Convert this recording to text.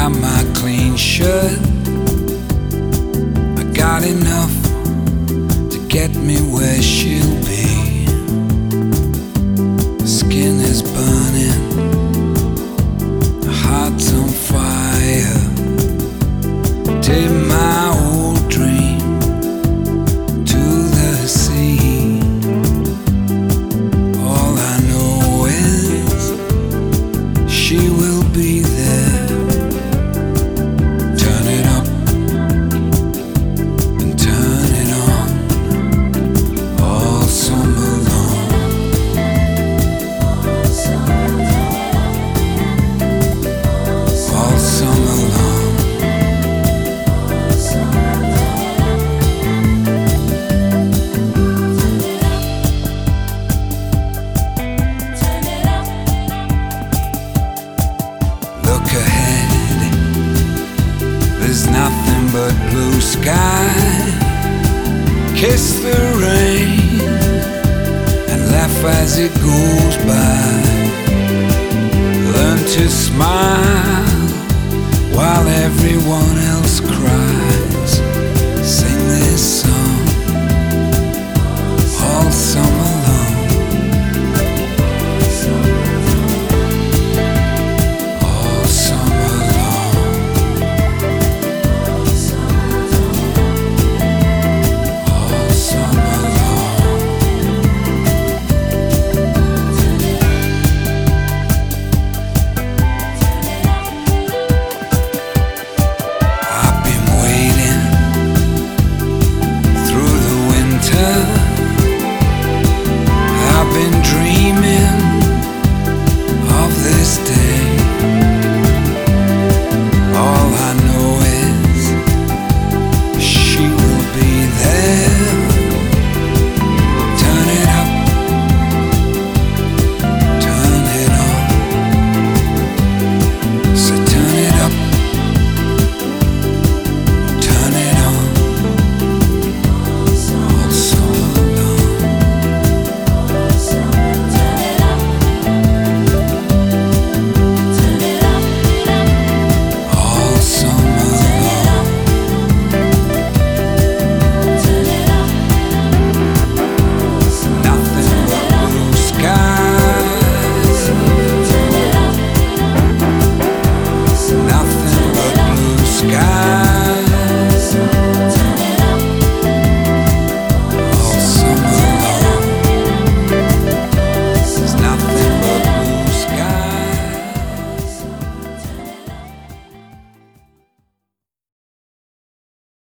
got my clean shirt. I got enough to get me where she'll be. Skin is burning, the heart's on fire. Take my old dream to the sea. All I know is she will be there. Turn it up and turn it on all summer long. All summer long. Look ahead, there's nothing but blue sky. Kiss the rain and laugh as it goes by. Learn to smile while everyone else cries. Sing this song all summer long. All summer long. All summer long. I've been waiting through the winter. I've been dreaming of this day. All I know is she will be there. Turn it up, turn it on. So turn it up, turn it on. All summer long. All summer long. Nothing but blue skies. Nothing but blue skies.